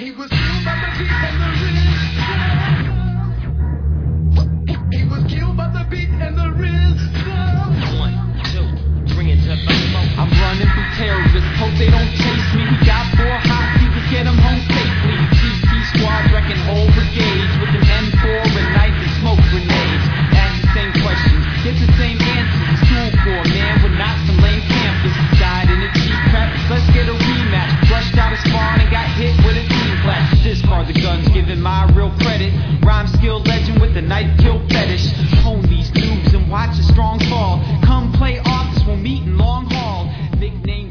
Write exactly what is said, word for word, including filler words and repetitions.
He was killed by the beat and the rhythm. He was killed by the beat and the rhythm. One, two, bring it to the smoke. I'm running from terrorists, hope they don't chase me. We got four hosties, let's get them home safely. G P squad wrecking whole brigades with an M four, a knife, and smoke grenades. Ask the same questions, get the same answers. School for man, we're not some lame campus. Died in a G-Crap, let's get a rematch. Rushed out of spawn and got hit with a team flash. Discard the guns, giving my real credit. Rhyme skill legend with the knife kill fetish. Hone these noobs and watch a strong fall. Come play office, we'll meet in Long Hall. Nickname